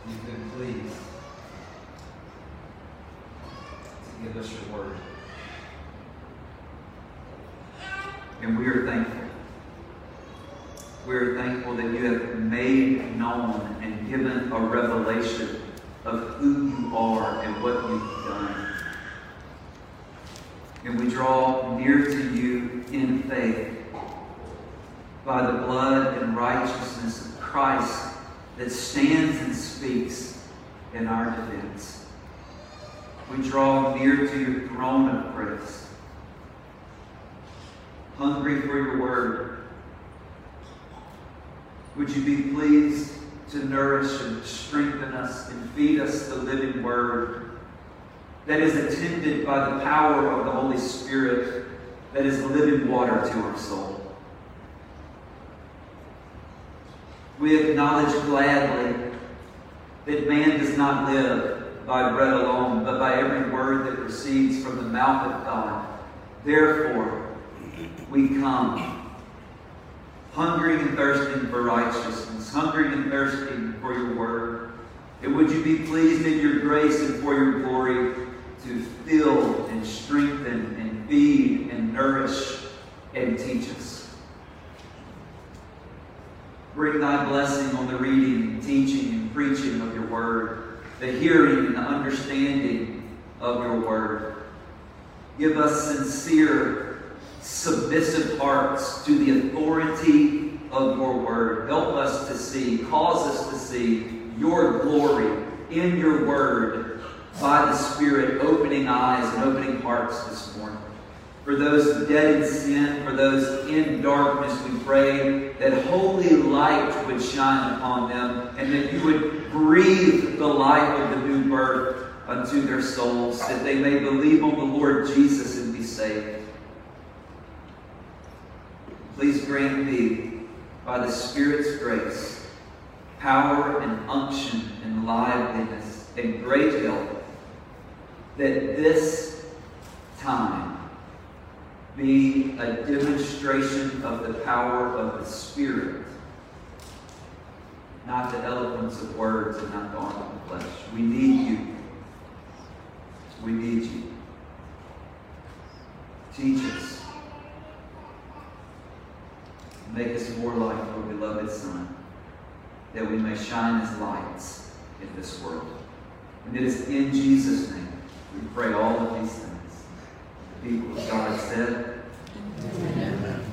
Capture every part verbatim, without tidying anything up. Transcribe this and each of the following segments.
you've been pleased to give us your word. And we are thankful. We are thankful that you have made known and given a revelation of who you are and what you've done. And we draw near to you in faith by the blood and righteousness of Christ that stands and speaks in our defense. We draw near to your throne of grace, hungry for your word. Would you be pleased to nourish and strengthen us and feed us the living word that is attended by the power of the Holy Spirit, that is living water to our soul. We acknowledge gladly that man does not live by bread alone, but by every word that proceeds from the mouth of God. Therefore, we come, hungering and thirsting for righteousness, hungering and thirsting for your word. And would you be pleased in your grace and for your glory to fill and strengthen and feed and nourish and teach us. Bring thy blessing on the reading, teaching, and preaching of your word, the hearing and the understanding of your word. Give us sincere, submissive hearts to the authority of your word. Help us to see, cause us to see your glory in your word by the Spirit, opening eyes and opening hearts this morning. For those dead in sin, for those in darkness, we pray that holy light would shine upon them and that you would breathe the life of the new birth unto their souls, that they may believe on the Lord Jesus and be saved. Please grant me, by the Spirit's grace, power and unction and liveliness and great help, that this time be a demonstration of the power of the Spirit, not the eloquence of words and not the arm of the flesh. We need you. We need you. Teach us. Make us more like your beloved Son, that we may shine as lights in this world. And it is in Jesus' name we pray all of these things. The people of God said, Amen.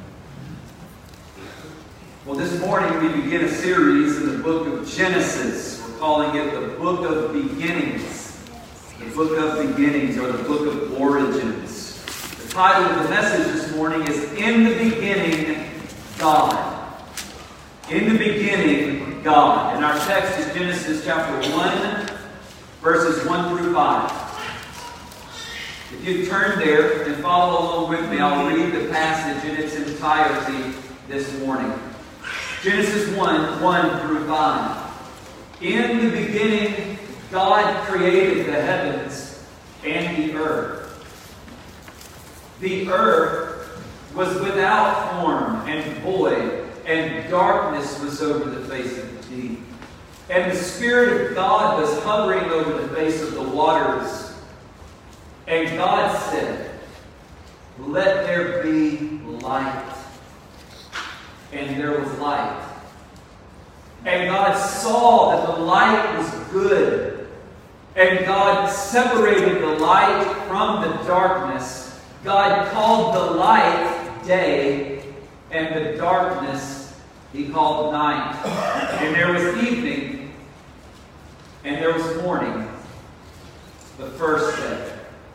Well, this morning we begin a series in the book of Genesis. We're calling it the Book of Beginnings. The Book of Beginnings, or the Book of Origins. The title of the message this morning is In the Beginning, God. In the beginning, God. And our text is Genesis chapter one, verses one through five. If you turn there and follow along with me, I'll read the passage in its entirety this morning. Genesis one, one through five. In the beginning, God created the heavens and the earth. The earth was without form and void, and darkness was over the face of the deep. And the Spirit of God was hovering over the face of the waters. And God said, let there be light. And there was light. And God saw that the light was good. And God separated the light from the darkness. God called the light day, and the darkness He called night. And there was evening, and there was morning, the first day.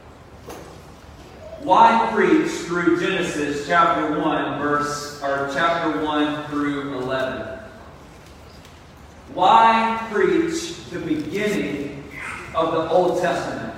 Why preach through Genesis chapter one, verse or chapter one through eleven? Why preach the beginning of the Old Testament?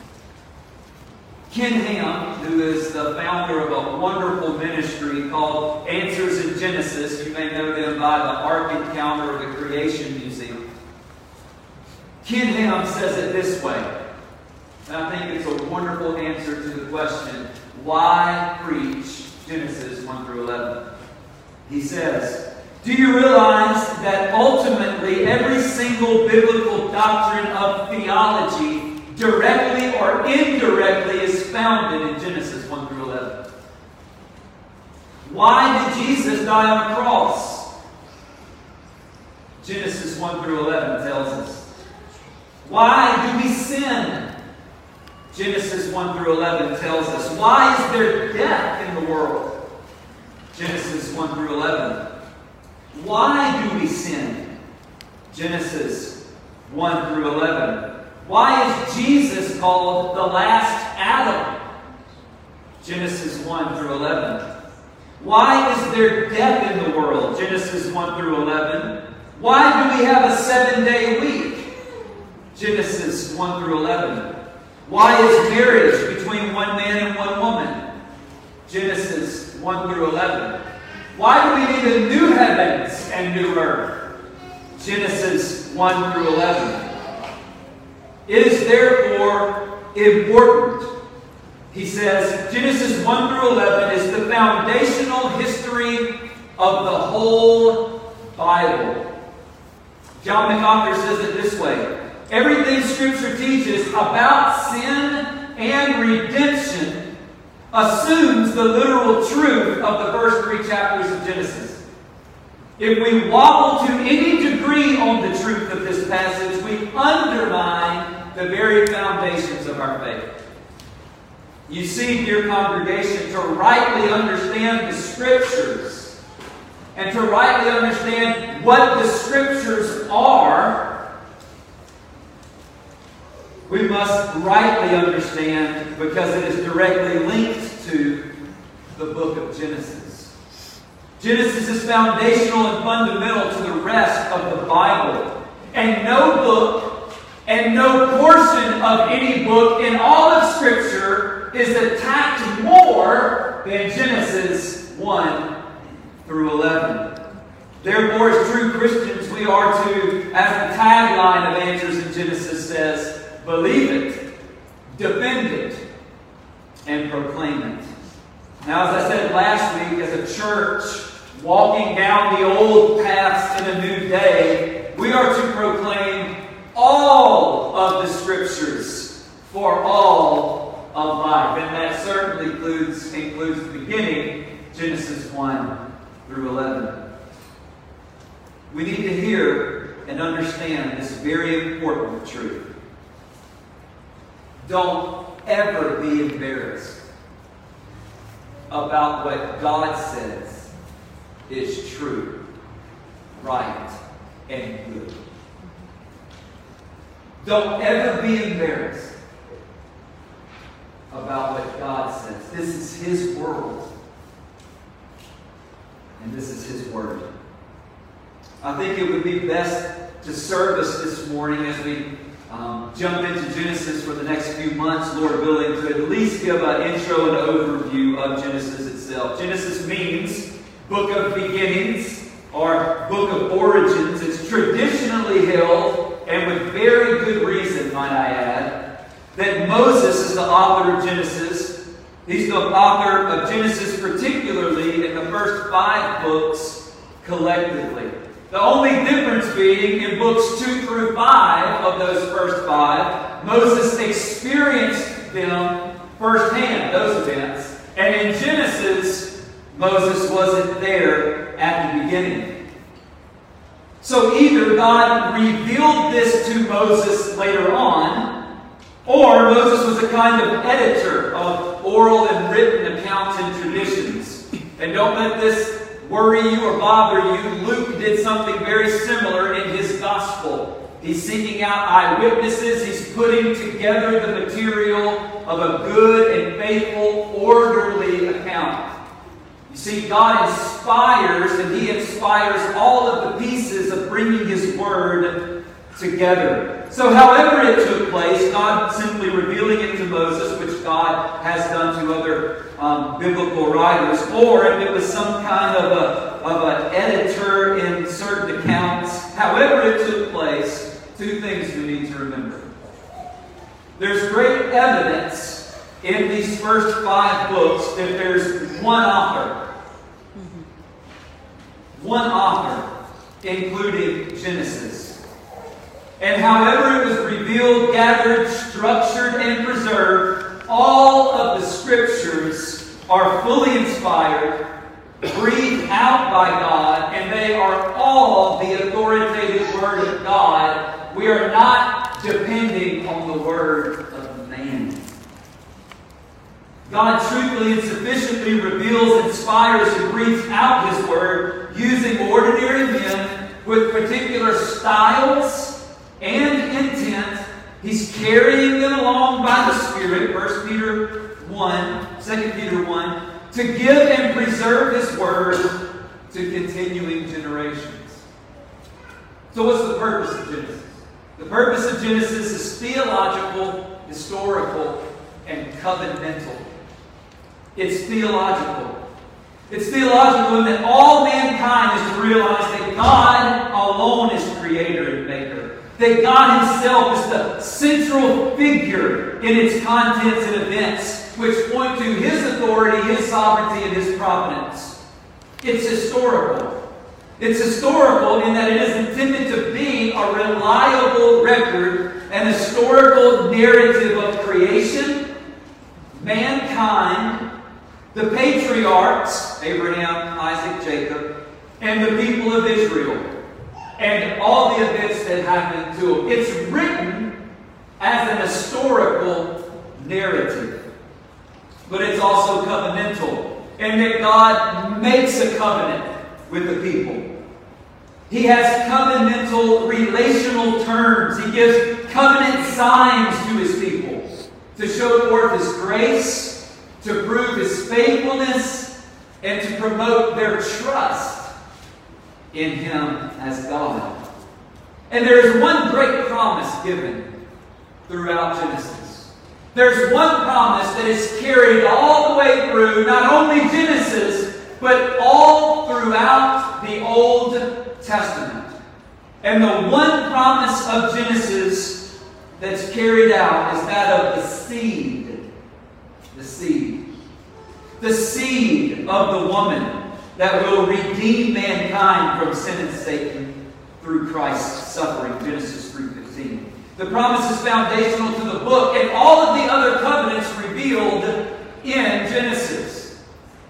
Ken Ham, who is the founder of a wonderful ministry called Answers in Genesis, you may know them by the Ark Encounter of the Creation Museum. Ken Ham says it this way. And I think it's a wonderful answer to the question, why preach Genesis one through eleven? He says, do you realize that ultimately every single biblical doctrine of theology, directly or indirectly, is founded in Genesis one through eleven. Why did Jesus die on the cross? Genesis one through eleven tells us. Why do we sin? Genesis one through eleven tells us. Why is there death in the world? Genesis one through eleven. Why do we sin? Genesis one through eleven. Why is Jesus called the last Adam? Genesis one through eleven. Why is there death in the world? Genesis one through eleven. Why do we have a seven-day week? Genesis one through eleven. Why is marriage between one man and one woman? Genesis one through eleven. Why do we need a new heavens and new earth? Genesis one through eleven. It is therefore important. He says, Genesis one through eleven is the foundational history of the whole Bible. John MacArthur says it this way. Everything Scripture teaches about sin and redemption assumes the literal truth of the first three chapters of Genesis. If we wobble to any degree on the truth of this passage, we undermine the very foundations of our faith. You see, dear congregation, to rightly understand the Scriptures and to rightly understand what the Scriptures are, we must rightly understand, because it is directly linked to the book of Genesis. Genesis is foundational and fundamental to the rest of the Bible. And no book and no portion of any book in all of Scripture is attacked more than Genesis one through eleven. Therefore, as true Christians, we are to, as the tagline of Answers in Genesis says, believe it, defend it, and proclaim it. Now, as I said last week, as a church walking down the old paths in a new day, we are to proclaim all of the Scriptures for all of life. And that certainly includes, includes the beginning, Genesis one through eleven. We need to hear and understand this very important truth. Don't ever be embarrassed about what God says is true, right, and good. Don't ever be embarrassed about what God says. This is His world. And this is His word. I think it would be best to serve us this morning as we um, jump into Genesis for the next few months, Lord willing, to at least give an intro and overview of Genesis itself. Genesis means book of beginnings or book of origins. It's traditionally held, and with very good reason, might I add, that Moses is the author of Genesis. He's the author of Genesis, particularly in the first five books collectively. The only difference being in books two through five of those first five, Moses experienced them firsthand, those events. And in Genesis, Moses wasn't there at the beginning. So either God revealed this to Moses later on, or Moses was a kind of editor of oral and written accounts and traditions. And don't let this worry you or bother you. Luke did something very similar in his gospel. He's seeking out eyewitnesses. He's putting together the material of a good and faithful, orderly account. You see, God inspires, and He inspires all of the pieces of bringing His word together. So however it took place, God simply revealing it to Moses, which God has done to other um, biblical writers, or if it was some kind of a of an editor in certain accounts, however it took place, two things we need to remember. There's great evidence in these first five books that there's one author. One author. including Genesis. And however it was revealed, gathered, structured, and preserved, all of the Scriptures are fully inspired, breathed out by God, and they are all the authoritative Word of God. We are not depending on the Word of man. God truthfully and sufficiently reveals, inspires, and breathes out His Word using ordinary men with particular styles and intent. He's carrying them along by the Spirit, First Peter one, Second Peter one, to give and preserve His Word to continuing generations. So what's the purpose of Genesis? The purpose of Genesis is theological, historical, and covenantal. It's theological. It's theological in that all mankind is to realize that God alone is creator and maker. That God Himself is the central figure in its contents and events, which point to His authority, His sovereignty, and His providence. It's historical. It's historical in that it is intended to be a reliable record, an historical narrative of creation, mankind, the patriarchs, Abraham, Isaac, Jacob, and the people of Israel, and all the events that happened to them. It's written as an historical narrative, but it's also covenantal, in that God makes a covenant with the people. He has covenantal relational terms. He gives covenant signs to His people to show forth His grace, to prove His faithfulness, and to promote their trust in Him as God. And there's one great promise given throughout Genesis. There's one promise that is carried all the way through, not only Genesis, but all throughout the Old Testament. And the one promise of Genesis that's carried out is that of the seed. The seed. The seed of the woman that will redeem mankind from sin and Satan through Christ's suffering. Genesis three fifteen. The promise is foundational to the book and all of the other covenants revealed in Genesis.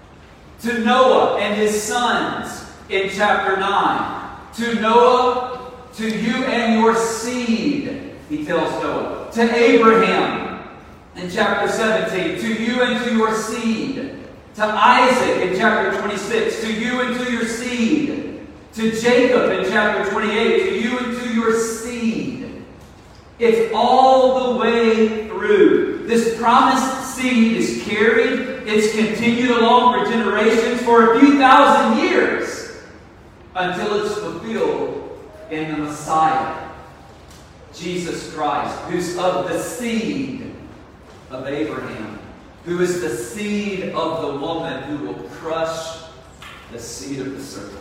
To Noah and his sons in chapter nine. To Noah, to you and your seed, he tells Noah. To Abraham in chapter seventeen. To you and to your seed. To Isaac in chapter twenty-six. To you and to your seed. To Jacob in chapter twenty-eight. To you and to your seed. It's all the way through. This promised seed is carried. It's continued along for generations, for a few thousand years, until it's fulfilled in the Messiah, Jesus Christ, who's of the seed of Abraham, who is the seed of the woman who will crush the seed of the serpent.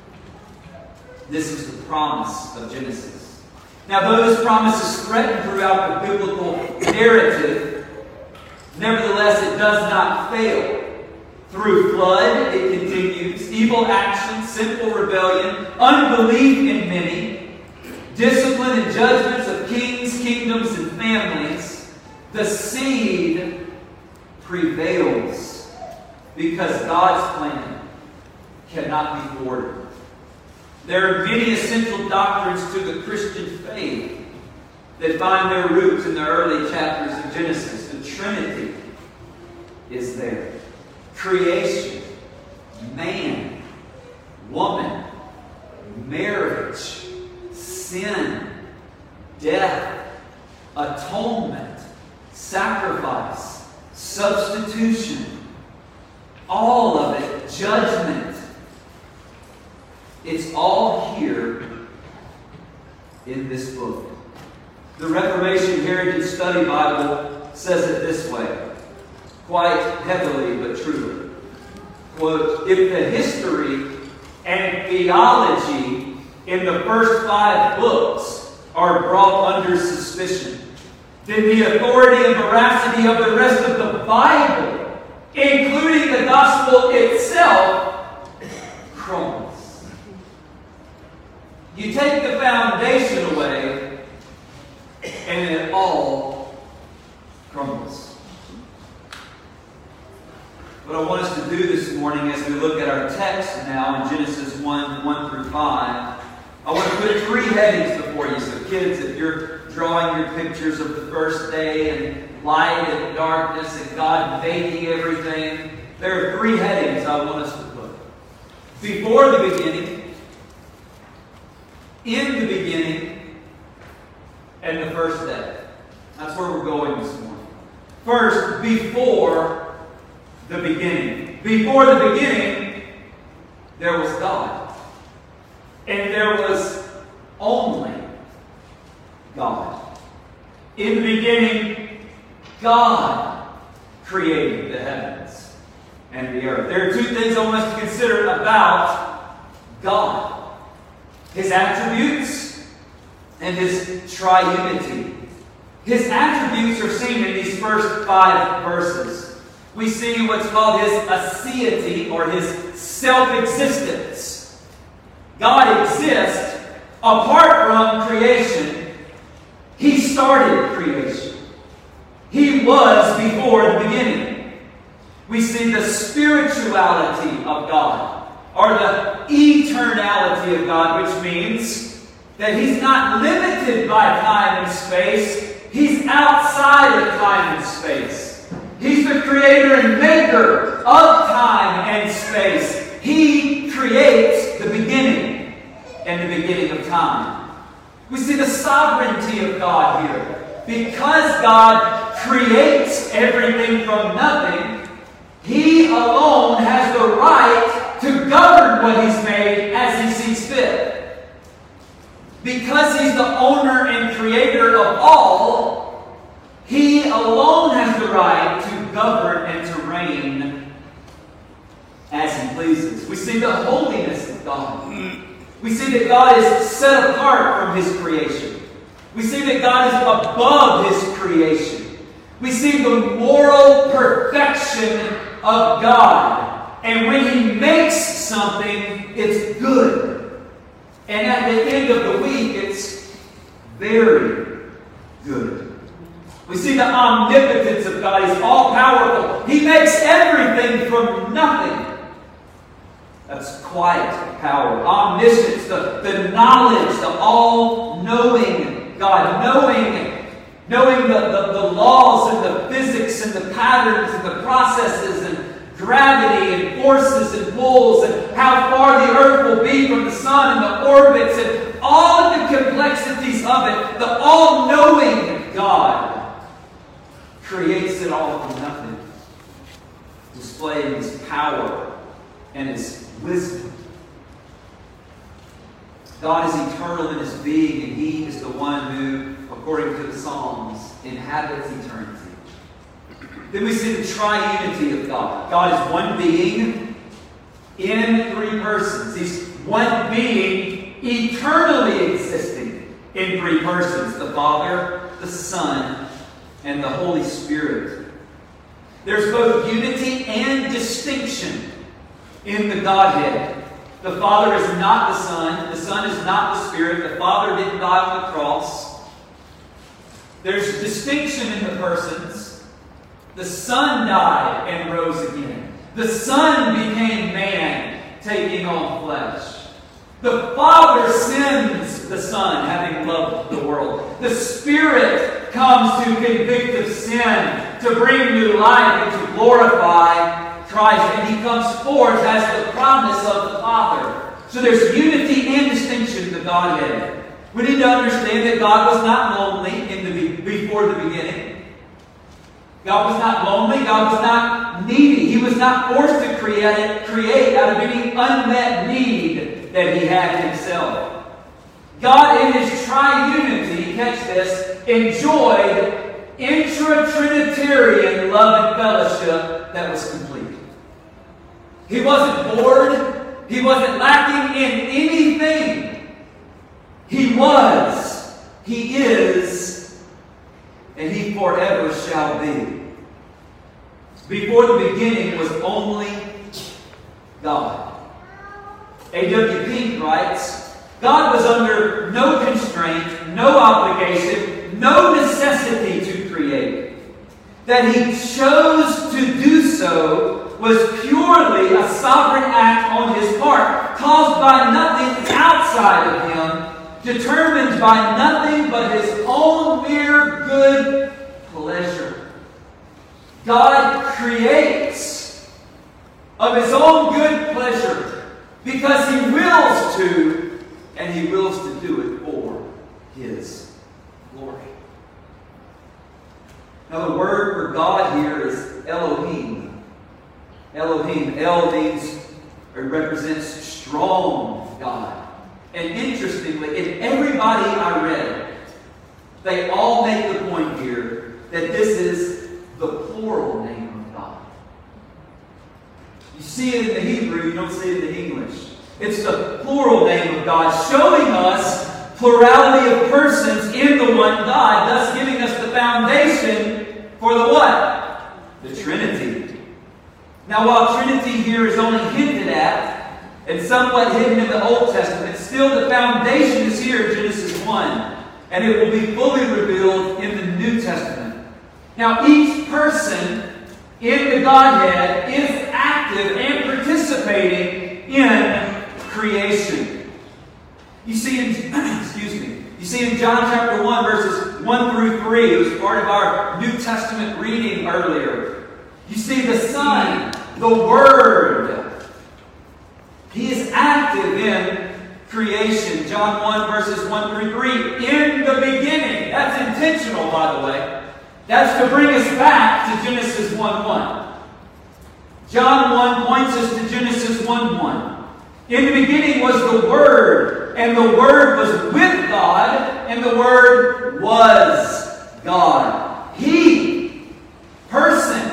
This is the promise of Genesis. Now, though this promise is threatened throughout the biblical narrative, nevertheless, it does not fail. Through flood, it continues. Evil action, sinful rebellion, unbelief in many, discipline and judgments of kings, kingdoms, and families. The seed prevails because God's plan cannot be thwarted. There are many essential doctrines to the Christian faith that find their roots in the early chapters of Genesis. The Trinity is there. Creation, man, woman, marriage, sin, death, atonement, sacrifice, substitution, all of it, judgment. It's all here in this book. The Reformation Heritage Study Bible says it this way, quite heavily but truly. Quote, if the history and theology in the first five books are brought under suspicion, then the authority and veracity of the rest of the Bible, including the gospel itself, crumbles. You take the foundation away, and it all crumbles. What I want us to do this morning as we look at our text now in Genesis one, one through five, I want to put three headings before you. So kids, if you're drawing your pictures of the first day and light and darkness and God making everything, there are three headings I want us to put. Before the beginning, in the beginning, and the first day. That's where we're going this morning. First, before the beginning. Before the beginning, there was God. And there was only God. In the beginning, God created the heavens and the earth. There are two things I want us to consider about God. His attributes and His triunity. His attributes are seen in these first five verses. We see what's called His aseity, or His self-existence. God exists apart from creation. He started creation. He was before the beginning. We see the spirituality of God, or the eternality of God, which means that He's not limited by time and space. He's outside of time and space. He's the creator and maker of time and space. He creates the beginning and the beginning of time. We see the sovereignty of God here. Because God creates everything from nothing, He alone has the right to govern what He's made as He sees fit. Because He's the owner and creator of all, He alone has the right to govern and to reign as He pleases. We see the holiness of God. We see that God is set apart from His creation. We see that God is above His creation. We see the moral perfection of God. And when He makes something, it's good. And at the end of the week, it's very good. We see the omnipotence of God. He's all-powerful. He makes everything from nothing. That's quiet power. Omniscience, the, the knowledge, the all-knowing God. Knowing, knowing the, the, the laws and the physics and the patterns and the processes and gravity and forces and pulls and how far the earth will be from the sun and the orbits and all of the complexities of it. The all-knowing God creates it all from nothing, displaying His power and His wisdom. God is eternal in His being, and He is the one who, according to the Psalms, inhabits eternity. Then we see the triunity of God. God is one being in three persons. He's one being eternally existing in three persons. The Father, the Son, and the Holy Spirit. There's both unity and distinction in the Godhead. The Father is not the Son. The Son is not the Spirit. The Father didn't die on the cross. There's distinction in the persons. The Son died and rose again. The Son became man, taking on flesh. The Father sends the Son, having loved the world. The Spirit comes to convict of sin, to bring new life, and to glorify Christ. And He comes forth as the promise of the Father. So there's unity and distinction in the Godhead. We need to understand that God was not lonely in the before the beginning. God was not lonely. God was not needy. He was not forced to create, create out of any unmet need that He had Himself. God, in His triunity, catch this, enjoyed intra-Trinitarian love and fellowship that was complete. He wasn't bored. He wasn't lacking in anything. He was, He is, and He forever shall be. Before the beginning was only God. A W Pink writes, God was under no constraint, no obligation, no necessity to create. That He chose to do so was purely a sovereign act on His part, caused by nothing outside of Him, determined by nothing but His own mere good pleasure. God creates of His own good pleasure because He wills to, and He wills to do it for His glory. Now the word for God here is Elohim. Elohim. El means, or represents strong God. And interestingly, in everybody I read, they all make the point here that this is the plural name of God. You see it in the Hebrew, you don't see it in the English. It's the plural name of God, showing us plurality of persons in the one God, thus giving us the foundation for the what? The Trinity. Now, while Trinity here is only hinted at, and somewhat hidden in the Old Testament, still the foundation is here in Genesis one. And it will be fully revealed in the New Testament. Now, each person in the Godhead is active and participating in creation. You see in, excuse me, you see in John chapter one, verses one through three, it was part of our New Testament reading earlier. You see the Son, the Word. He is active in creation. John one, verses one through three. In the beginning. That's intentional, by the way. That's to bring us back to Genesis one one. John one points us to Genesis one one. In the beginning was the Word, and the Word was with God, and the Word was God. He, person,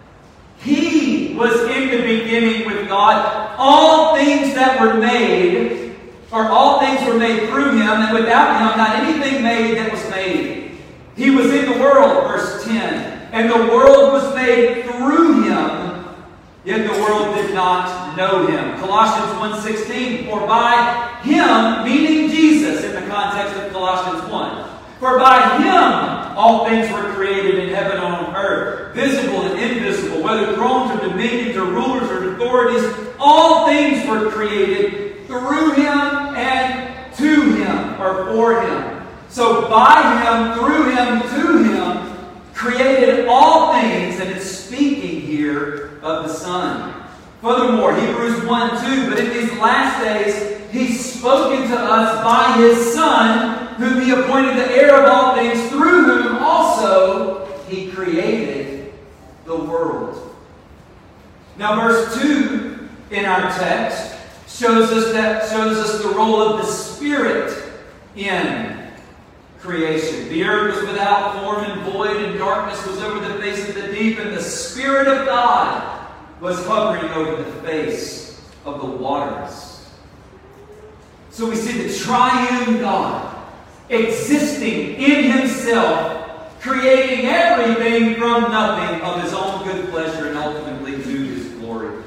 He was in the beginning with God. All things that were made, or all things were made through Him, and without Him not anything made that was made. He was in the world, verse ten, and the world was made through Him, yet the world did not know Him. Colossians one sixteen, for by Him, meaning Jesus in the context of Colossians one, for by Him all things were created in heaven and on earth, visible and invisible, whether thrones or dominions or rulers or authorities, all things were created through Him and to Him, or for Him. So by Him, through Him, to Him, created all things, and it's speaking here of the Son. Furthermore, Hebrews one two, but in these last days He's spoken to us by His Son, whom He appointed the heir of all things, through whom also He created the world. Now verse two in our text shows us that shows us the role of the Spirit in creation. The earth was without form and void, and darkness was over the face of the deep, and the Spirit of God was hovering over the face of the waters. So we see the triune God existing in Himself, creating everything from nothing of His own good pleasure and ultimately to His glory.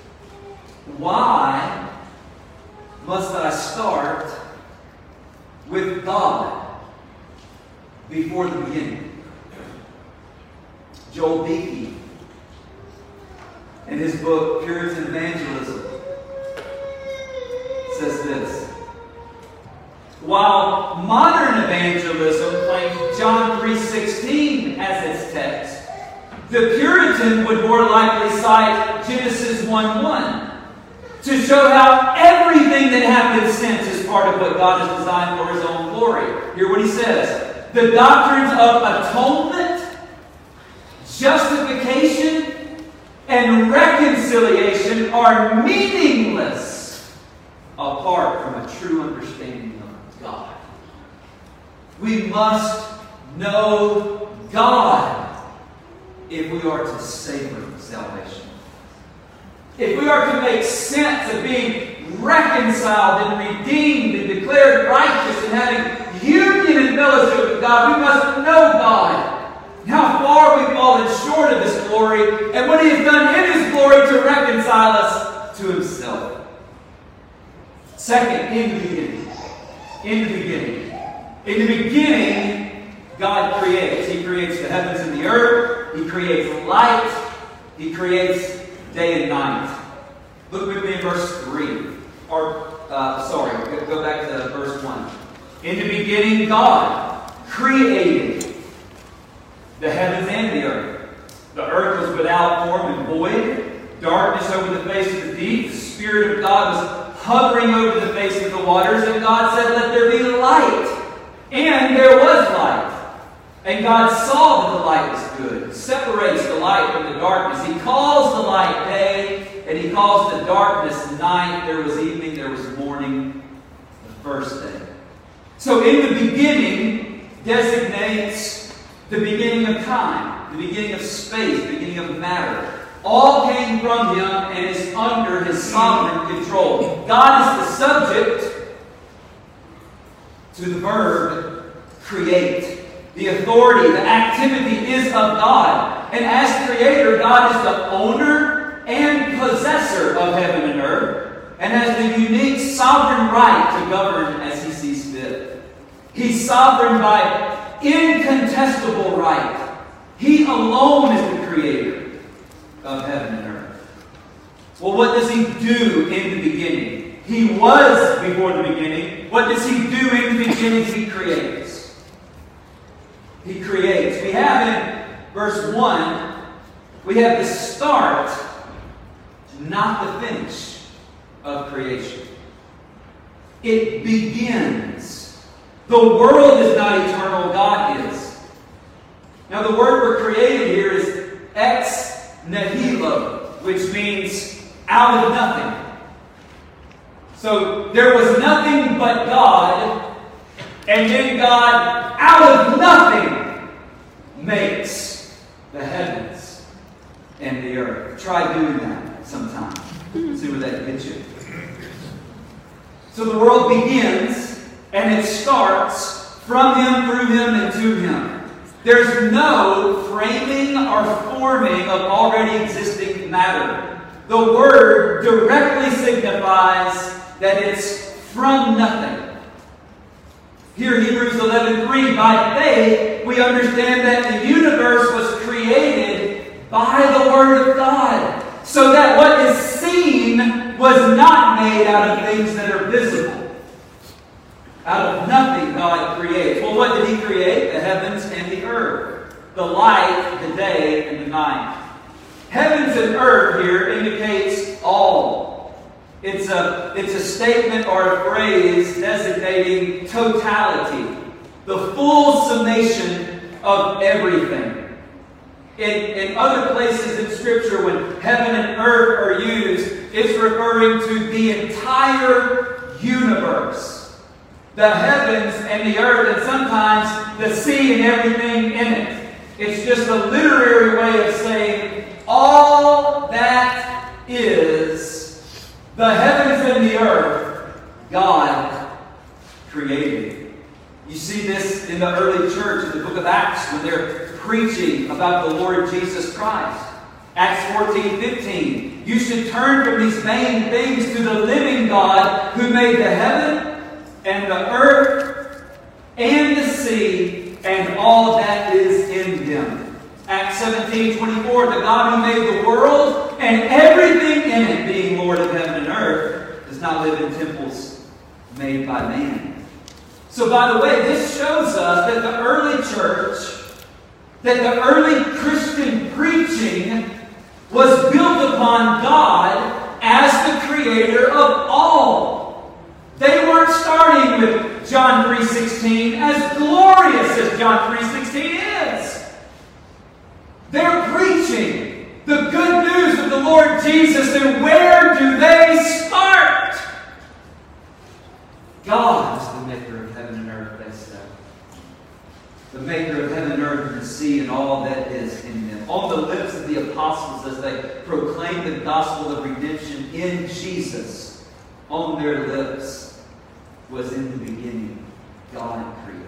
Why must I start with God before the beginning? Joel Beeke, in his book Puritan Evangelism, says this: while modern evangelism claims John three sixteen as its text, the Puritan would more likely cite Genesis one one to show how everything that happened since is part of what God has designed for His own glory. Hear what he says: the doctrines of atonement, justification, and reconciliation are meaningless apart from a true understanding of God. We must know God if we are to savor salvation. If we are to make sense of being reconciled and redeemed and declared righteous and having union and fellowship with God, we must know God. How far we've fallen short of His glory and what He has done in His glory to reconcile us to Himself. Second, in the beginning. in the beginning. In the beginning, God creates. He creates the heavens and the earth. He creates light. He creates day and night. Look with me in verse three. Or, uh, sorry, go back to verse one. In the beginning, God created the heavens and the earth. The earth was without form and void. Darkness over the face of the deep. The Spirit of God was hovering over the face of the waters. And God said, "Let there be light." And there was light. And God saw that the light was good. Separates the light from the darkness. He calls the light day, and He calls the darkness night. There was evening, there was morning, the first day. So in the beginning designates the beginning of time, the beginning of space, the beginning of matter. All came from Him and is under His sovereign control. God is the subject to the verb create. The authority, the activity is of God. And as Creator, God is the owner and possessor of heaven and earth, and has the unique sovereign right to govern as He sees fit. He's sovereign by incontestable right. He alone is the Creator of heaven and earth. Well, what does He do in the beginning? He was before the beginning. What does He do in the beginning? He creates. He creates. We have in verse one, we have the start, not the finish of creation. It begins. The world is not eternal, God is. Now the word for created here is ex nihilo, which means out of nothing. So there was nothing but God, and then God, out of nothing, makes the heavens and the earth. Try doing that sometime. See where that gets you. So the world begins, and it starts from Him, through Him, and to Him. There's no framing or forming of already existing matter. The word directly signifies that it's from nothing. Here, Hebrews eleven three, by faith, we understand that the universe was created by the Word of God, so that what is seen was not made out of things that are visible. Out of nothing, God creates. Well, what did He create? The heavens and the earth. The light, the day, and the night. Heavens and earth here indicates all. It's a, it's a statement or a phrase designating totality, the full summation of everything. In, in other places in Scripture, when heaven and earth are used, it's referring to the entire universe. The heavens and the earth, and sometimes the sea and everything in it. It's just a literary way of saying all that is. The heavens and the earth, God created. You see this in the early church, in the book of Acts, when they're preaching about the Lord Jesus Christ. Acts fourteen fifteen. You should turn from these vain things to the living God who made the heaven and the earth and the sea and all that is in them. Acts seventeen twenty-four, the God who made the world and everything in it, being Lord of heaven and earth, does not live in temples made by man. So by the way, this shows us that the early church, that the early Christian preaching was built upon God as the creator of all. They weren't starting with John three sixteen, as glorious as John three sixteen is. They're preaching the good news of the Lord Jesus, and where do they start? God is the maker of heaven and earth, they said. The maker of heaven and earth and the sea and all that is in them. On the lips of the apostles as they proclaimed the gospel of redemption in Jesus, on their lips was in the beginning God created.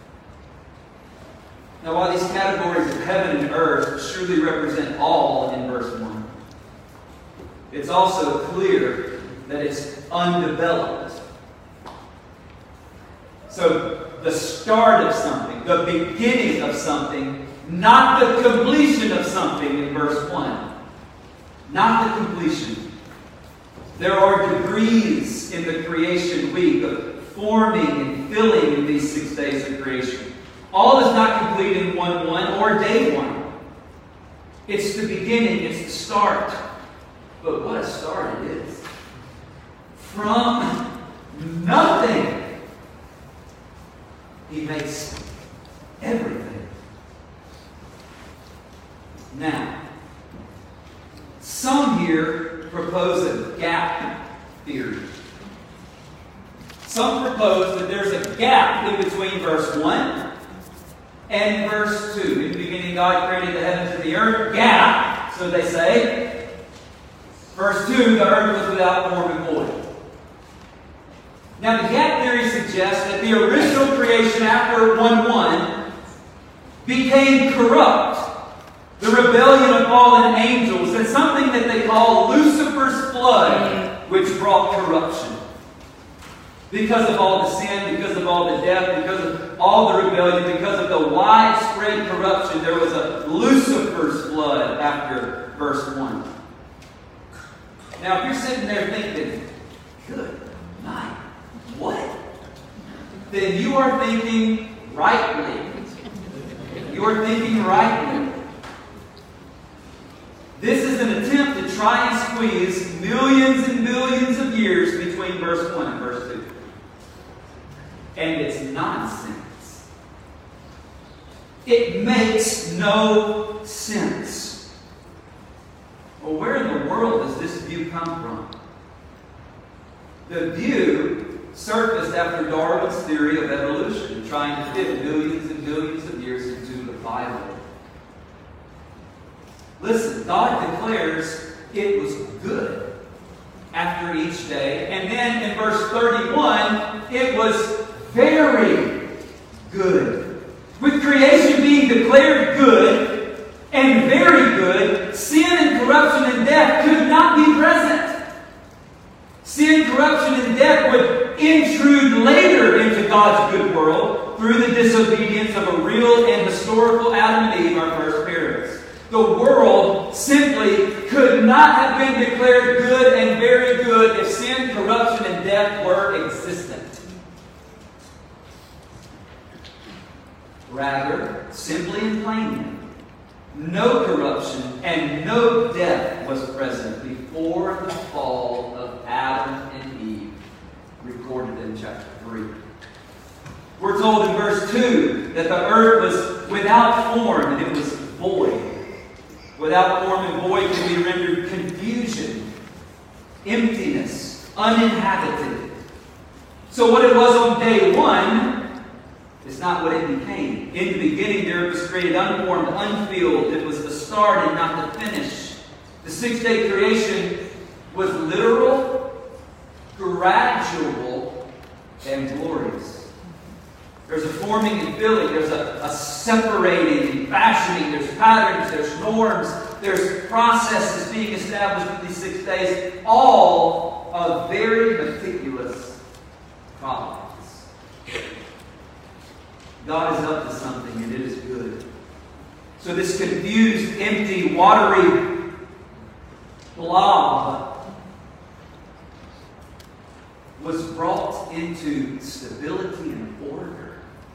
Now, while these categories of heaven and earth surely represent all in verse one, it's also clear that it's undeveloped. So, the start of something, the beginning of something, not the completion of something in verse one. Not the completion. There are degrees in the creation week of forming and filling in these six days of creation. All is not complete in one one or day one. It's the beginning, it's the start. But what a start it is. From nothing, He makes everything. Now, some here propose a gap theory. Some propose that there's a gap in between verse one and verse two. In the beginning, God created the heavens and the earth. Gap, so they say. Verse two, the earth was without form and void. Now, the gap theory suggests that the original creation after one one became corrupt. The rebellion of fallen angels, and something that they call Lucifer's flood, which brought corruption. Because of all the sin, because of all the death, because of all the rebellion, because of the widespread corruption, there was a Lucifer's flood after verse one. Now, if you're sitting there thinking, good night, what? Then you are thinking rightly. You are thinking rightly. This is an attempt to try and squeeze millions and millions of years between verse one and verse two. And it's nonsense. It makes no sense. Well, where in the world does this view come from? The view surfaced after Darwin's theory of evolution, trying to fit millions and millions of years into the Bible. Listen, God declares it was good after each day. And then in verse thirty-one, it was very good. With creation being declared good and very good, sin and corruption and death could not be present. Sin, corruption, and death would intrude later into God's good world through the disobedience of a real and historical Adam and Eve, our first parents. The world simply could not have been declared good and very good if sin, corruption, and death were existent. Rather, simply and plainly, no corruption and no death was present before the fall of Adam and Eve, recorded in chapter three. We're told in verse two that the earth was without form and it was void. Without form and void can be rendered confusion, emptiness, uninhabited. So what it was on day one is not what it became. In the beginning, the earth was created unformed, unfilled. It was the start and not the finish. The six-day creation was literal, gradual, and glorious. There's a forming and filling. There's a, a separating and fashioning. There's patterns. There's norms. There's processes being established in these six days. All of very meticulous providence. God is up to something, and it is good. So this confused, empty, watery blob was brought into stability and order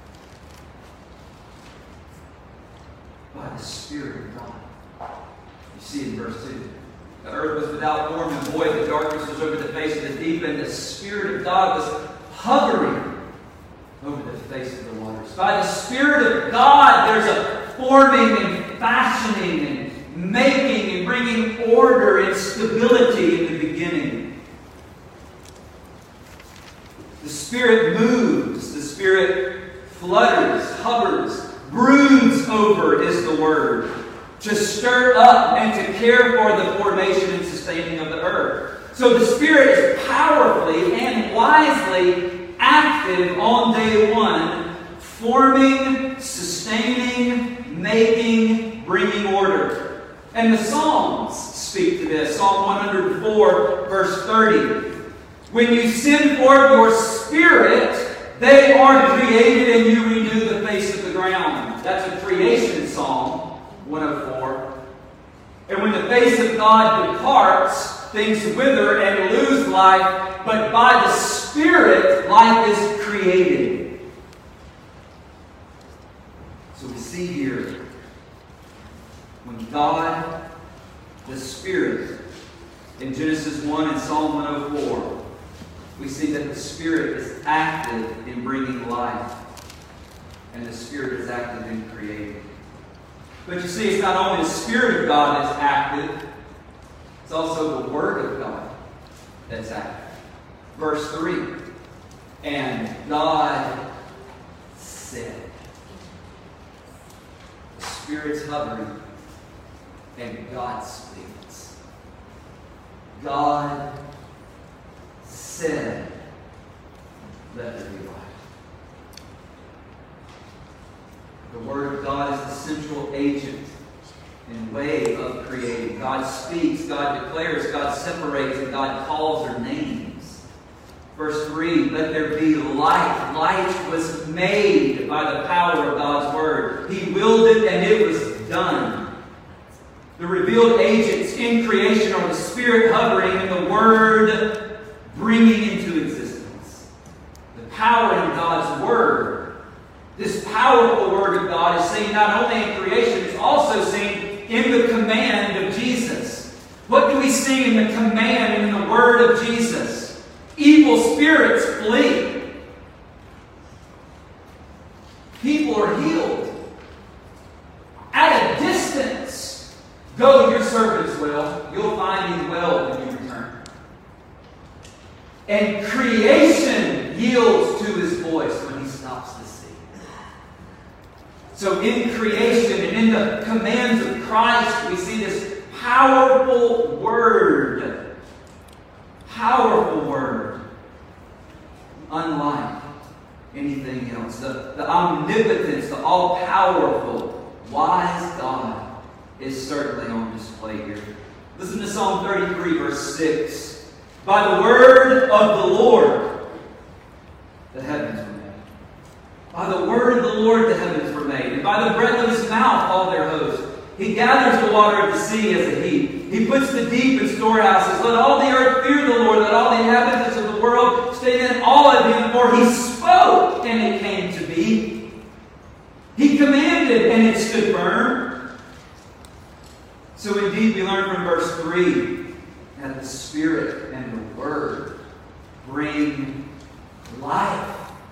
by the Spirit of God. You see in verse two. The earth was without form and void. The darkness was over the face of the deep, and the Spirit of God was hovering over the face of the waters. By the Spirit of God, there's a forming and fashioning and making and bringing order and stability in the beginning. The Spirit moves. The Spirit flutters, hovers, broods over is the word. To stir up and to care for the formation and sustaining of the earth. So the Spirit is powerfully and wisely active on day one, forming, sustaining, making, bringing order. And the Psalms speak to this. Psalm one hundred four, verse thirty. When you send forth your Spirit, They are created and you renew the face of the ground. That's a creation song, one oh four. And when the face of God departs, things wither and lose life, but by the Spirit, life is created. So we see here, when God, the Spirit, in Genesis one and Psalm one oh four, we see that the Spirit is active in bringing life, and the Spirit is active in creating. But you see, it's not only the Spirit of God that's active, it's also the Word of God that's active. Verse three, and God said. The Spirit's hovering, and God speaks. God said, let there be light. The Word of God is the central agent and way of creating. God speaks, God declares, God separates, and God calls her names. Verse three, let there be light. Light was made by the power of God's Word. He willed it and it was done. The revealed agents in creation are the Spirit hovering and the Word bringing into existence. The power in God's Word. This powerful Word of God is seen not only in creation, it's also seen in the command of Jesus. What do we see in the command and in the Word of Jesus? Evil spirits flee. People are healed. At a distance, go, your servant is well. You'll find him well when you return. And creation yields to his voice when he stops the sea. So in creation and in the commands of Christ, we see this powerful Word. Powerful Word. Unlike anything else. The, the omnipotence, the all-powerful, wise God is certainly on display here. Listen to Psalm thirty-three, verse six. By the word of the Lord, the heavens were made. By the word of the Lord, the heavens were made. And by the breath of his mouth, all their hosts. He gathers the water of the sea as a heap. He puts the deep in storehouses. Let all the earth fear the Lord. Let all the inhabitants of the world stand in awe of him. For he spoke, and it came to be. He commanded, and it stood firm. So indeed, we learn from verse three that the Spirit and the Word bring life.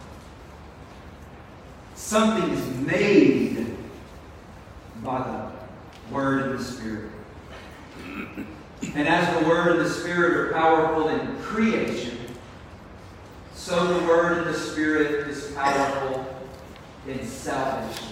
Something is made by the Word and the Spirit. And as the Word and the Spirit are powerful in creation, so the Word and the Spirit is powerful in salvation.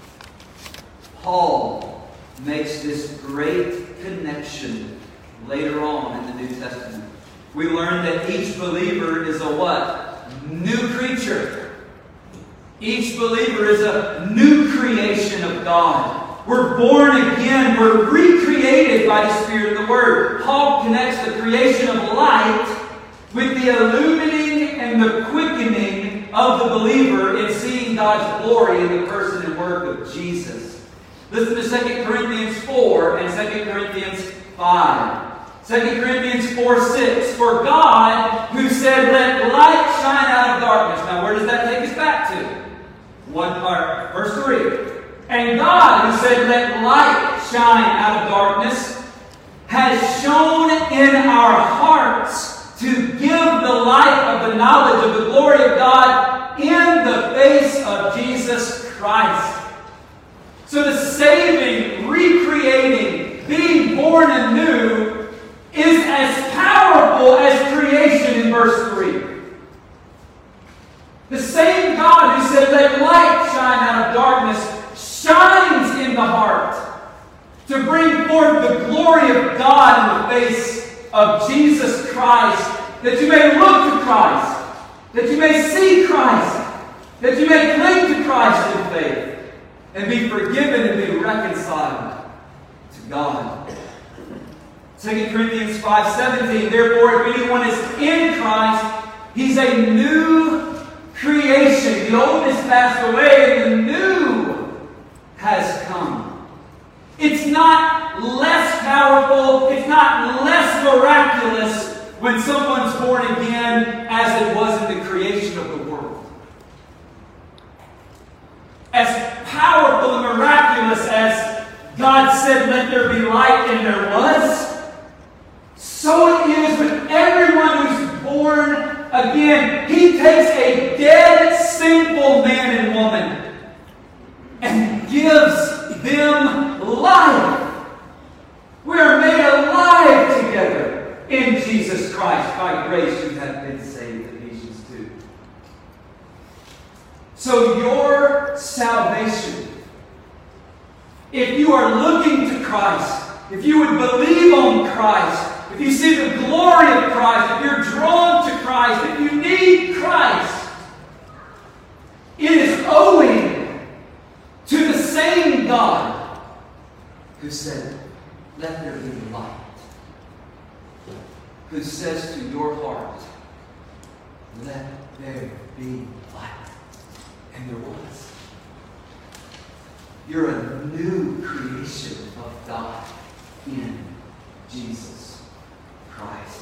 Paul makes this great connection later on in the New Testament. We learn that each believer is a what? New creature. Each believer is a new creation of God. We're born again. We're recreated by the Spirit of the Word. Paul connects the creation of light with the illumining and the quickening of the believer in seeing God's glory in the person and work of Jesus. Listen to Second Corinthians four and Second Corinthians five. Second Corinthians four six. For God, who said, let light shine out of darkness. Now, where does that take us back to? One part, verse three. And God, who said, let light shine out of darkness, has shone in our hearts to give the light of the knowledge of the glory of God in the face of Jesus Christ. So the saving, recreating, being born anew is as powerful as creation in verse three. The same God who said, let light shine out of darkness, shines in the heart to bring forth the glory of God in the face of Jesus Christ, that you may look to Christ, that you may see Christ, that you may cling to Christ in faith, and be forgiven and be reconciled to God. Second Corinthians five seventeen, therefore if anyone is in Christ, he's a new creation. The old has passed away and the new has come. It's not less powerful, it's not less miraculous when someone's born again as it was in the creation of the world. As powerful and miraculous as God said, "Let there be light," and there was, so it is with everyone who's born again. He takes a dead, sinful man and woman and gives them life. We are made alive together in Jesus Christ. By grace you have been saved, Ephesians two. So your salvation, if you are looking to Christ, if you would believe on Christ, if you see the glory of Christ, if you're drawn to Christ, if you need Christ, it is owing to the same God who said, "Let there be light," who says to your heart, "Let there be light." And there was. You're a new creation of God in Jesus Christ.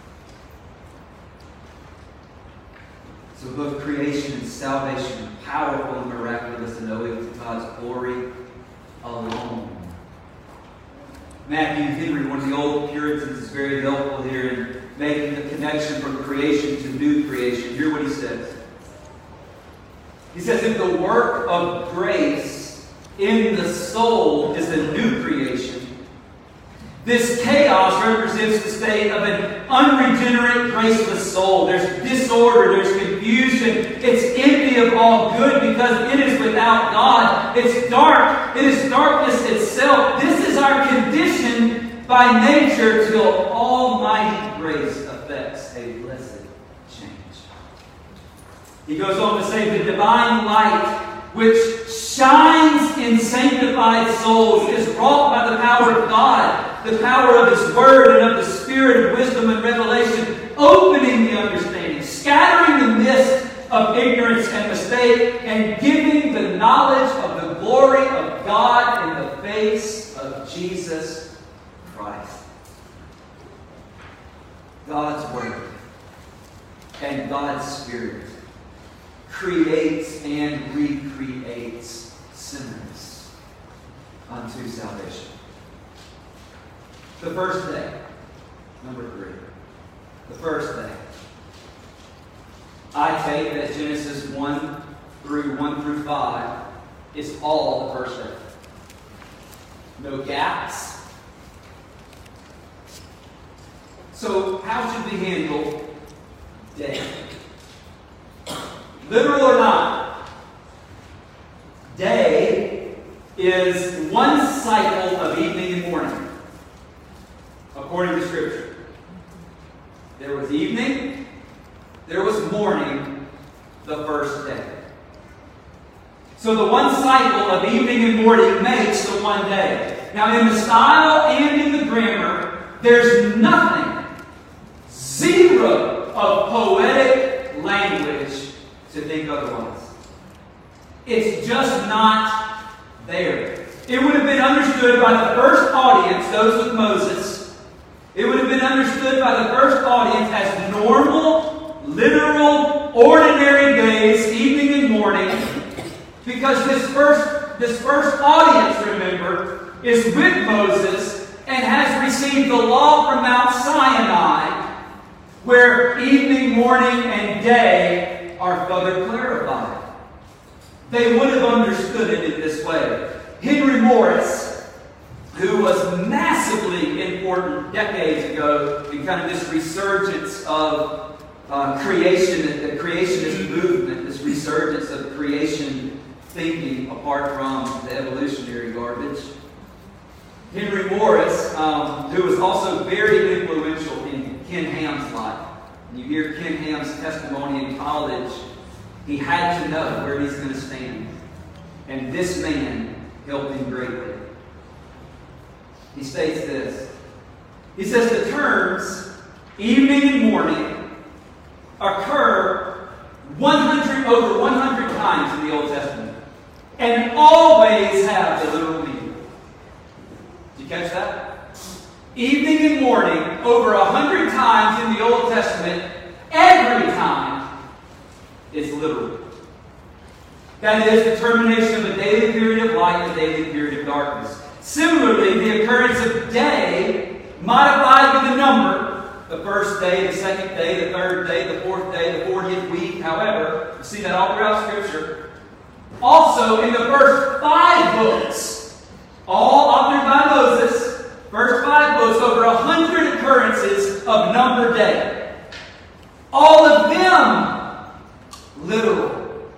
So both creation and salvation are powerful and miraculous and owing to God's glory alone. Matthew Henry, one of the old Puritans, is very helpful here in making the connection from creation to new creation. Hear what he says. He says, if the work of grace in the soul is a new creation, this chaos represents the state of an unregenerate, graceless soul. There's disorder, there's confusion. It's empty of all good because it is without God. It's dark. It is darkness itself. This is our condition by nature till Almighty grace affects a blessed change. He goes on to say, the divine light which shines in sanctified souls is wrought by the power of God, the power of His Word and of the Spirit of wisdom and revelation, opening the understanding, scattering the mist of ignorance and mistake, and giving the knowledge of the glory of God in the face of Jesus Christ. God's Word and God's Spirit creates and recreates sinners unto salvation. The first day, number three, the first day. I take that Genesis one through one through five is all the first day. No gaps. So how should we handle day? Literal or not, day is one cycle of evening and morning, according to Scripture. There was evening, there was morning, the first day. So the one cycle of evening and morning makes the one day. Now in the style and in the grammar, there's nothing, zero of poetic language to think otherwise. It's just not there. It would have been understood by the first audience, those with Moses. It would have been understood by the first audience as normal, literal, ordinary days, evening and morning, because this first, this first audience, remember, is with Moses and has received the law from Mount Sinai, where evening, morning, and day are further clarified. They would have understood it in this way. Henry Morris, who was massively important decades ago in kind of this resurgence of uh, creation, the creationist movement, this resurgence of creation thinking apart from the evolutionary garbage. Henry Morris, um, who was also very influential in Ken Ham's life. You hear Ken Ham's testimony in college, he had to know where he's going to stand. And this man helped him greatly. He states this. He says the terms evening and morning occur one hundred over one hundred times in the Old Testament. And always have the literal meaning. Did you catch that? Evening and morning, over a hundred times in the Old Testament, every time is literal. That is the termination of a daily period of light and a daily period of darkness. Similarly, the occurrence of day, modified with a number, the first day, the second day, the third day, the fourth day, the fortieth week, however, you see that all throughout Scripture. Also, in the first five books, all authored by Moses, first five books, over a hundred occurrences of number day. All of them literal.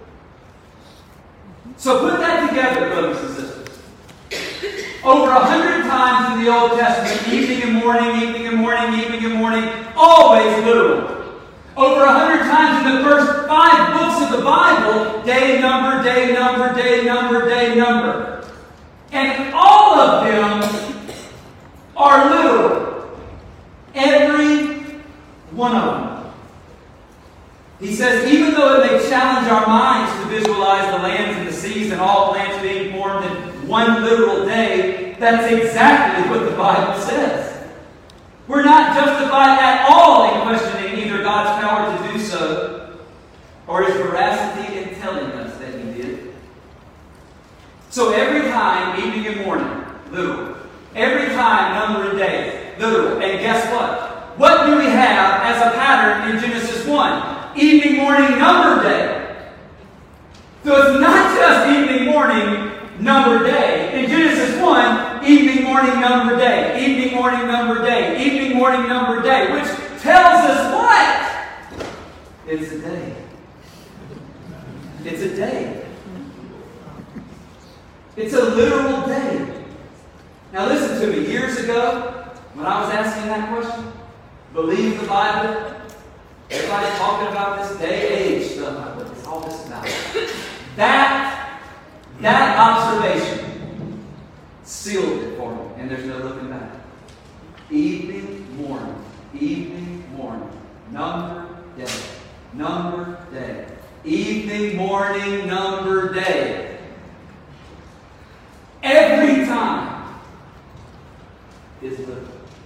So put that together, brothers and sisters. Over a hundred times in the Old Testament, evening and morning, evening and morning, evening and morning, always literal. Over a hundred times in the first five books of the Bible, day number, day number, day number, day number. And all of them are literal. Every one of them. He says, even though it may challenge our minds to visualize the lands and the seas and all plants being formed in one literal day, that's exactly what the Bible says. We're not justified at all in questioning either God's power to do so or His veracity in telling us that He did. So every time, evening and morning, literal. Every time, number and day, literal. And guess what? What do we have as a pattern in Genesis one? Evening, morning, number day. So it's not just evening, morning, number day. In Genesis one, evening, morning, number day. Evening, morning, number day. Evening, morning, number day. Which tells us what? It's a day. It's a day. It's a literal day. Now listen to me. Years ago, when I was asking that question, believe the Bible, everybody's talking about this day age stuff. What is all this about? That, that observation sealed it for me. And there's no looking back. Evening, morning. Evening, morning. Number, day. Number, day. Evening, morning, number, day. Every time is literal.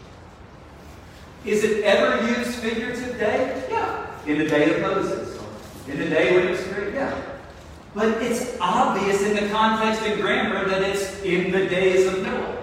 Is it ever used figurative day? Yeah. In the day of Moses. In the day when it was created? Yeah. But it's obvious in the context and grammar that it's in the days of Noah.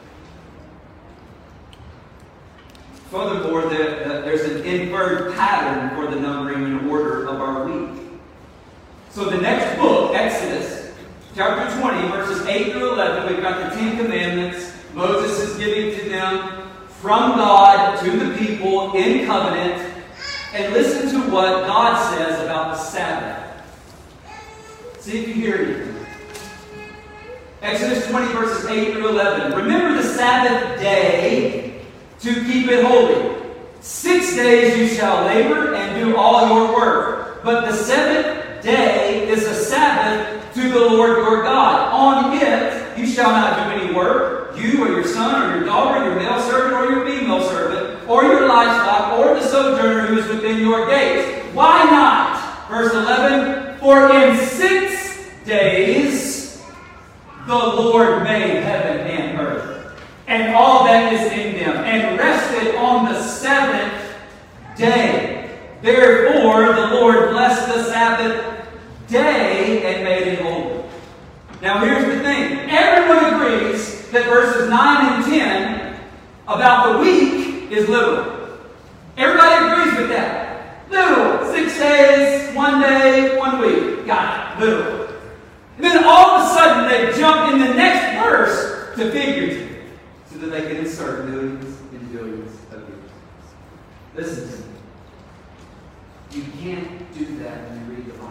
Furthermore, the, the, there's an inferred pattern for the numbering and order of our week. So the next book, Exodus, chapter twenty, verses eight through eleven, we've got the Ten Commandments. Moses is giving to them from God to the people in covenant. And listen to what God says about the Sabbath. See if you hear anything. Exodus twenty, verses eight through eleven. Remember the Sabbath day to keep it holy. Six days you shall labor and do all your work. But the seventh day is a Sabbath to the Lord your God. On it you shall not do any work, you or your son or your daughter, your male servant or your female servant, or your livestock, or the sojourner who is within your gates. Why not? Verse eleven, for in six days the Lord made heaven and earth, and all that is in them, and rested on the seventh day. Therefore the Lord blessed the Sabbath day and made it holy. Now here's the thing. Everyone agrees that verses nine and ten about the week is literal. Everybody agrees with that. Literal. Six days, one day, one week. Got it. Literal. And then all of a sudden they jump in the next verse to figurative, so that they can insert millions and billions of years. Listen to me. You can't do that when you read the Bible.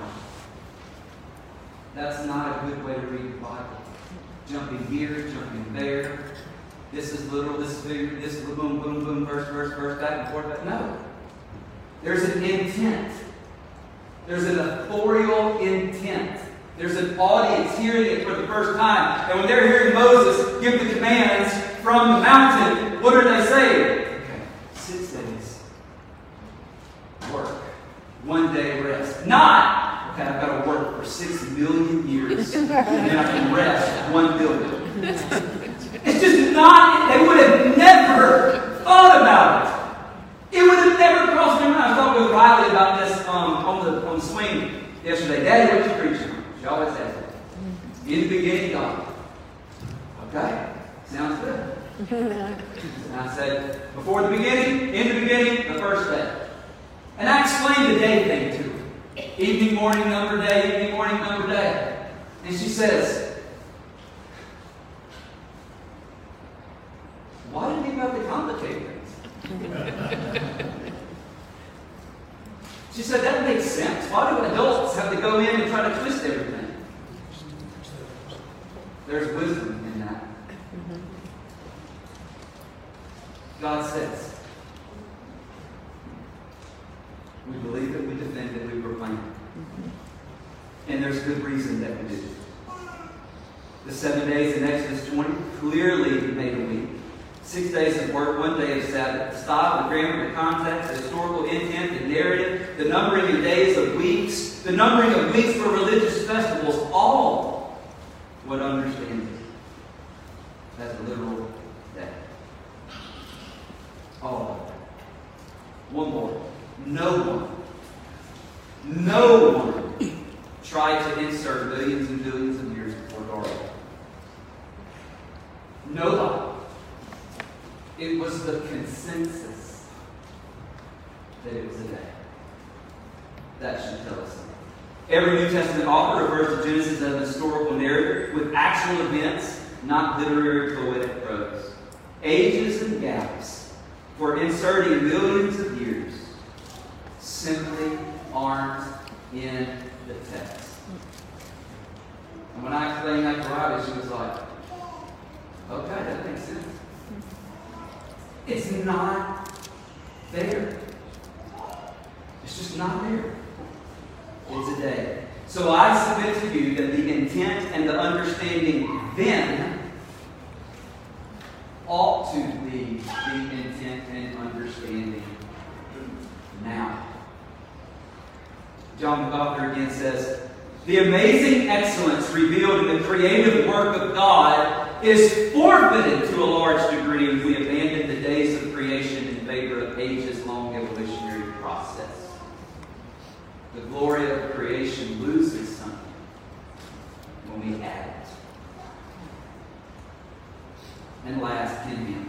That's not a good way to read the Bible. Jumping here, jumping there. This is literal, this is figurative, this is boom, boom, boom, verse, verse, verse, back and forth. Back. No. There's an intent. There's an authorial intent. There's an audience hearing it for the first time. And when they're hearing Moses give the commands from the mountain, what are they saying? Okay, six days. Work. One day rest. Not, okay, I've got to six million years, and then I can rest one billion. It's just not, they would have never thought about it. It would have never crossed their mind. I was talking with Riley about this um, on the on the swing yesterday. Daddy, what you preaching on? She always asks that. In the beginning, God. Okay, sounds good. And I said, before the beginning, in the beginning, the first day. And I explained the day thing to her. Evening, morning, number day, evening, morning, number day. And she says, why do you have to complicate things? She said, that makes sense. Why do adults have to go in and try to twist everything? There's wisdom in that. God says, we believe it, we defend it, we proclaim it. And there's good reason that we do. The seven days in Exodus twenty clearly made a week. Six days of work, one day of Sabbath. The style, the grammar, the context, the historical intent, the narrative, the numbering of days of weeks, the numbering of weeks for religious festivals, all would understand it as a literal day. All of it. One more. No one, no one tried to insert billions and billions of years before Darwin. Nobody. It was the consensus that it was a day. That should tell us something. Every New Testament author refers to Genesis as an historical narrative with actual events, not literary poetic prose. Ages and gaps for inserting millions of years simply aren't in the text. And when I explained that to Riley, she was like, okay, that makes sense. It's not there. It's just not there. It's a day. So I submit to you that the intent and the understanding then ought to be the intent and understanding now. John MacArthur again says, the amazing excellence revealed in the creative work of God is forfeited to a large degree if we abandon the days of creation in favor of ages-long evolutionary process. The glory of creation loses something when we add it. And last, Kenyon.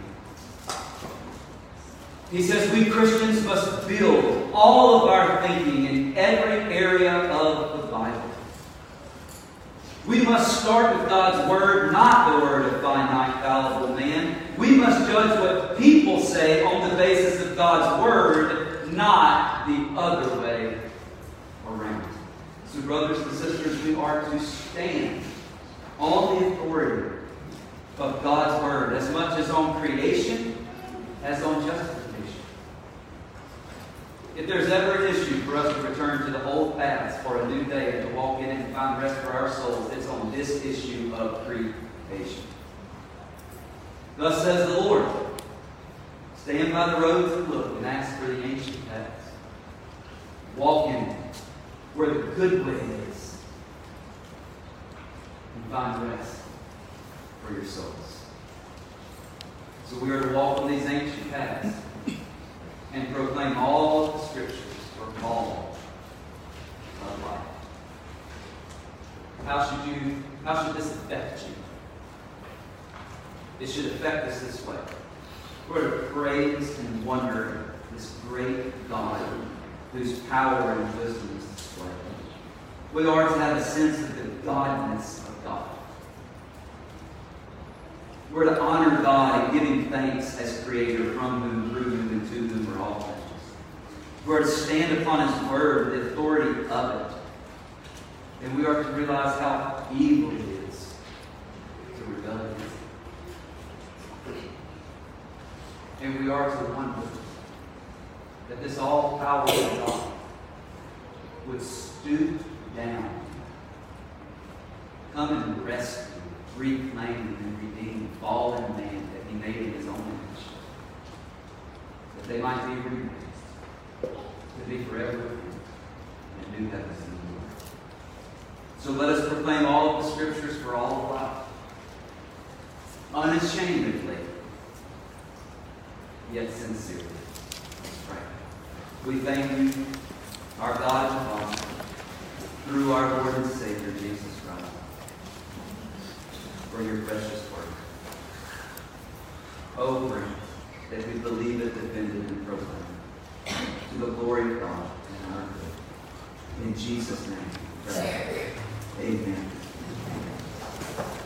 He says we Christians must build all of our thinking in every area of the Bible. We must start with God's Word, not the word of finite, fallible man. We must judge what people say on the basis of God's Word, not the other way around. So, brothers and sisters, we are to stand on the authority of God's Word as much as on creation as on justification. If there's ever an issue for us to return to the old paths for a new day and to walk in and find rest for our souls, it's on this issue of creation. Thus says the Lord, stand by the roads and look and ask for the ancient paths. Walk in it, where the good way is, and find rest for your souls. So we are to walk on these ancient paths and proclaim all of the Scriptures for all of life. How should you, how should this affect you? It should affect us this way. We're to praise and wonder this great God whose power and wisdom is displayed. We are to have a sense of the godness of God. We're to honor God in giving thanks as Creator, from whom, through whom, and to whom are all things. We're to stand upon His Word, the authority of it. And we are to realize how evil it is to rebel against it. And we are to wonder that this all-powerful God would stoop down, come and rescue, reclaim, and redeem fallen man that He made in His own image, that they might be remade, to be forever with Him in new heavens and new earth. So let us proclaim all of the Scriptures for all of life, unashamedly, yet sincerely. Let's pray. We thank you, our God and Father, through our Lord and Savior, Jesus Christ, for your precious word. Oh, grant that we believe it, defend it, and proclaim to the glory of God and our good. In Jesus' name, we pray. Amen.